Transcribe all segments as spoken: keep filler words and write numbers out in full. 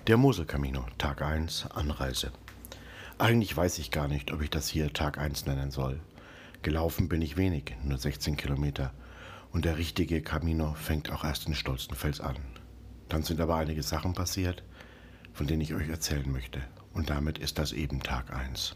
Der Mosel-Camino, Tag eins, Anreise. Eigentlich weiß ich gar nicht, ob ich das hier Tag eins nennen soll. Gelaufen bin ich wenig, nur sechzehn Kilometer. Und der richtige Camino fängt auch erst in Stolzenfels an. Dann sind aber einige Sachen passiert, von denen ich euch erzählen möchte. Und damit ist das eben Tag eins.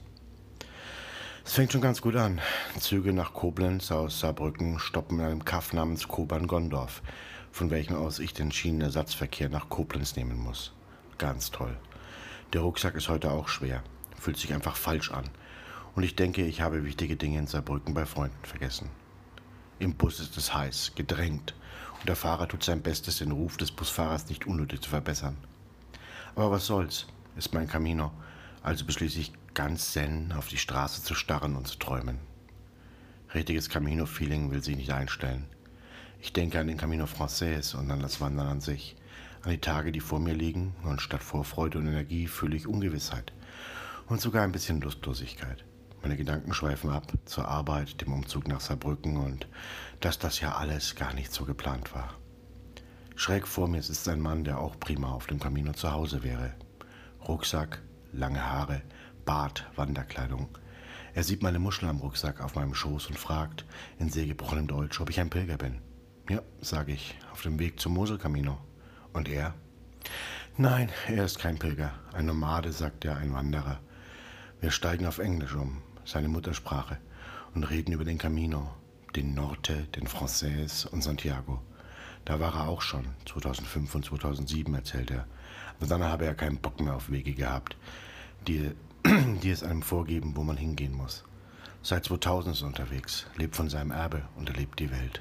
Es fängt schon ganz gut an. Züge nach Koblenz aus Saarbrücken stoppen in einem Kaff namens Kobern-Gondorf, von welchem aus ich den Schienenersatzverkehr nach Koblenz nehmen muss. Ganz toll. Der Rucksack ist heute auch schwer, fühlt sich einfach falsch an. Und ich denke, ich habe wichtige Dinge in Saarbrücken bei Freunden vergessen. Im Bus ist es heiß, gedrängt, und der Fahrer tut sein Bestes, den Ruf des Busfahrers nicht unnötig zu verbessern. Aber was soll's, ist mein Camino, also beschließe ich ganz zen auf die Straße zu starren und zu träumen. Richtiges Camino-Feeling will sich nicht einstellen. Ich denke an den Camino Frances und an das Wandern an sich, an die Tage, die vor mir liegen, und statt Vorfreude und Energie fühle ich Ungewissheit und sogar ein bisschen Lustlosigkeit. Meine Gedanken schweifen ab zur Arbeit, dem Umzug nach Saarbrücken und dass das ja alles gar nicht so geplant war. Schräg vor mir sitzt ein Mann, der auch prima auf dem Camino zu Hause wäre. Rucksack, lange Haare, Bart, Wanderkleidung. Er sieht meine Muschel am Rucksack auf meinem Schoß und fragt in sehr gebrochenem Deutsch, ob ich ein Pilger bin. Ja, sage ich, auf dem Weg zum Mosel-Camino. Und er? Nein, er ist kein Pilger. Ein Nomade, sagt er, ein Wanderer. Wir steigen auf Englisch um, seine Muttersprache, und reden über den Camino, den Norte, den Frances und Santiago. Da war er auch schon, zweitausendfünf und zweitausendsieben, erzählt er. Aber dann habe er keinen Bock mehr auf Wege gehabt, die, die es einem vorgeben, wo man hingehen muss. Seit zweitausend ist er unterwegs, lebt von seinem Erbe und erlebt die Welt.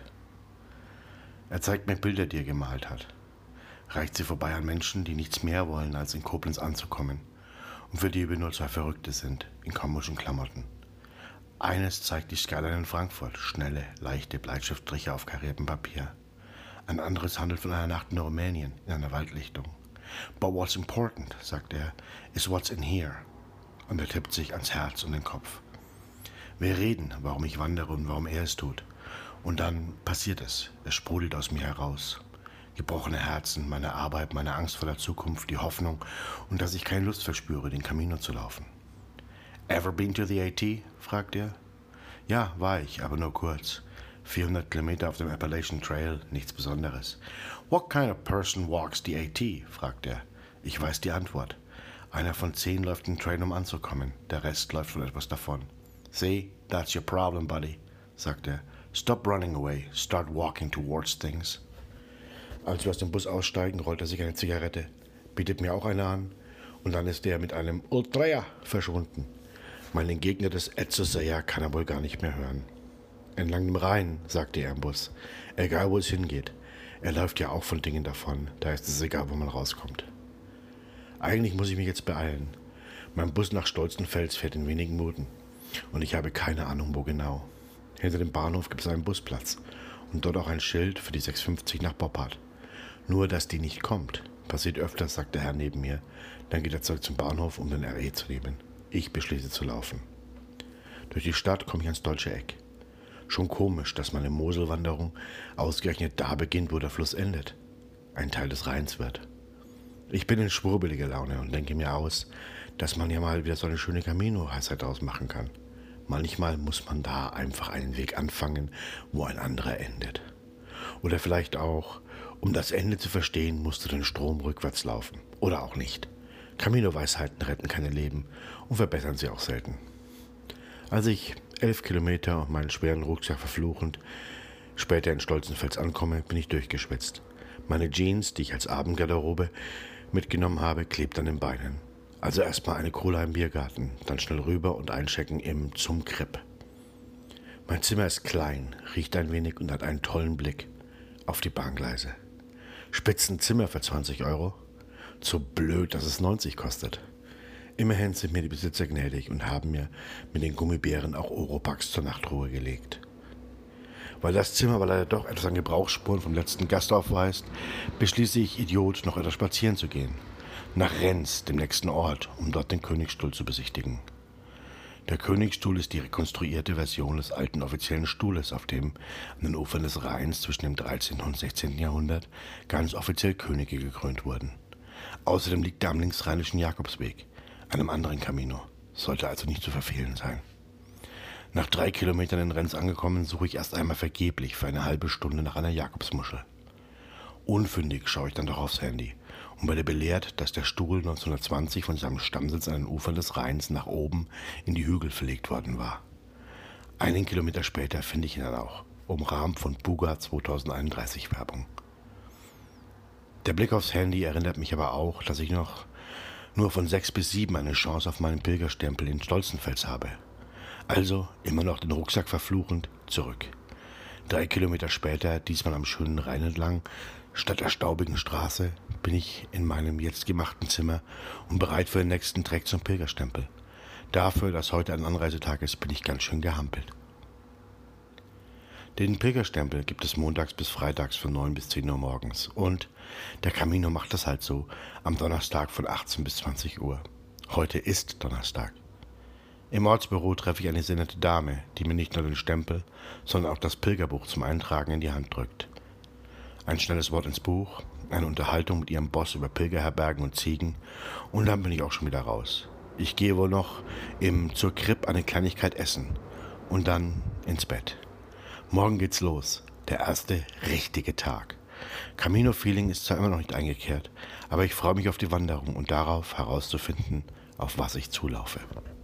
Er zeigt mir Bilder, die er gemalt hat. Reicht sie vorbei an Menschen, die nichts mehr wollen, als in Koblenz anzukommen. Und für die wir nur zwei Verrückte sind, in komischen Klamotten. Eines zeigt die Skyline in Frankfurt, schnelle, leichte Bleistiftstriche auf kariertem Papier. Ein anderes handelt von einer Nacht in Rumänien, in einer Waldlichtung. But what's important, sagt er, is what's in here. Und er tippt sich ans Herz und den Kopf. Wir reden, warum ich wandere und warum er es tut. Und dann passiert es, es sprudelt aus mir heraus. Gebrochene Herzen, meine Arbeit, meine Angst vor der Zukunft, die Hoffnung und dass ich keine Lust verspüre, den Camino zu laufen. Ever been to the AT? Fragt er. Ja, war ich, aber nur kurz. vierhundert Kilometer auf dem Appalachian Trail, nichts Besonderes. What kind of person walks the AT? Fragt er. Ich weiß die Antwort. Einer von zehn läuft den Trail, um anzukommen. Der Rest läuft von etwas davon. See, that's your problem, buddy, sagt er. Stop running away, start walking towards things. Als wir aus dem Bus aussteigen, rollt er sich eine Zigarette, bietet mir auch eine an und dann ist er mit einem Ultra verschwunden. Meinen Gegner des Etzoseja kann er wohl gar nicht mehr hören. Entlang dem Rhein, sagte er im Bus, egal wo es hingeht. Er läuft ja auch von Dingen davon, da ist es egal, wo man rauskommt. Eigentlich muss ich mich jetzt beeilen. Mein Bus nach Stolzenfels fährt in wenigen Minuten und ich habe keine Ahnung, wo genau. Hinter dem Bahnhof gibt es einen Busplatz und dort auch ein Schild für die sechs fünfzig nach Boppard. Nur, dass die nicht kommt. Passiert öfters, sagt der Herr neben mir. Dann geht er zurück zum Bahnhof, um den R E zu nehmen. Ich beschließe zu laufen. Durch die Stadt komme ich ans deutsche Eck. Schon komisch, dass meine Moselwanderung ausgerechnet da beginnt, wo der Fluss endet. Ein Teil des Rheins wird. Ich bin in schwurbeliger Laune und denke mir aus, dass man ja mal wieder so eine schöne Camino-Heißheit draus machen kann. Manchmal muss man da einfach einen Weg anfangen, wo ein anderer endet. Oder vielleicht auch, um das Ende zu verstehen, musst du den Strom rückwärts laufen. Oder auch nicht. Camino-Weisheiten retten keine Leben und verbessern sie auch selten. Als ich elf Kilometer und meinen schweren Rucksack verfluchend später in Stolzenfels ankomme, bin ich durchgeschwitzt. Meine Jeans, die ich als Abendgarderobe mitgenommen habe, klebt an den Beinen. Also erstmal eine Cola im Biergarten, dann schnell rüber und einchecken im Zum Kripp. Mein Zimmer ist klein, riecht ein wenig und hat einen tollen Blick auf die Bahngleise. Spitzenzimmer für zwanzig Euro? Zu blöd, dass es neunzig kostet. Immerhin sind mir die Besitzer gnädig und haben mir mit den Gummibären auch Oropax zur Nachtruhe gelegt. Weil das Zimmer aber leider doch etwas an Gebrauchsspuren vom letzten Gast aufweist, beschließe ich, Idiot, noch etwas spazieren zu gehen. Nach Rennes, dem nächsten Ort, um dort den Königsstuhl zu besichtigen. Der Königsstuhl ist die rekonstruierte Version des alten offiziellen Stuhles, auf dem an den Ufern des Rheins zwischen dem dreizehnten und sechzehnten Jahrhundert ganz offiziell Könige gekrönt wurden. Außerdem liegt er am linksrheinischen Jakobsweg, einem anderen Camino. Sollte also nicht zu verfehlen sein. Nach drei Kilometern in Renz angekommen, suche ich erst einmal vergeblich für eine halbe Stunde nach einer Jakobsmuschel. Unfündig schaue ich dann doch aufs Handy und werde belehrt, dass der Stuhl neunzehnhundertzwanzig von seinem Stammsitz an den Ufern des Rheins nach oben in die Hügel verlegt worden war. Einen Kilometer später finde ich ihn dann auch, umrahmt von Buga zweitausendeinunddreißig Werbung. Der Blick aufs Handy erinnert mich aber auch, dass ich noch nur von sechs bis sieben eine Chance auf meinen Pilgerstempel in Stolzenfels habe. Also, immer noch den Rucksack verfluchend, zurück. Drei Kilometer später, diesmal am schönen Rhein entlang, statt der staubigen Straße, bin ich in meinem jetzt gemachten Zimmer und bereit für den nächsten Trek zum Pilgerstempel. Dafür, dass heute ein Anreisetag ist, bin ich ganz schön gehampelt. Den Pilgerstempel gibt es montags bis freitags von neun bis zehn Uhr morgens. Und der Camino macht das halt so, am Donnerstag von achtzehn bis zwanzig Uhr. Heute ist Donnerstag. Im Ortsbüro treffe ich eine sehr nette Dame, die mir nicht nur den Stempel, sondern auch das Pilgerbuch zum Eintragen in die Hand drückt. Ein schnelles Wort ins Buch, eine Unterhaltung mit ihrem Boss über Pilgerherbergen und Ziegen und dann bin ich auch schon wieder raus. Ich gehe wohl noch im zur Kripp eine Kleinigkeit essen und dann ins Bett. Morgen geht's los, der erste richtige Tag. Camino-Feeling ist zwar immer noch nicht eingekehrt, aber ich freue mich auf die Wanderung und darauf herauszufinden, auf was ich zulaufe.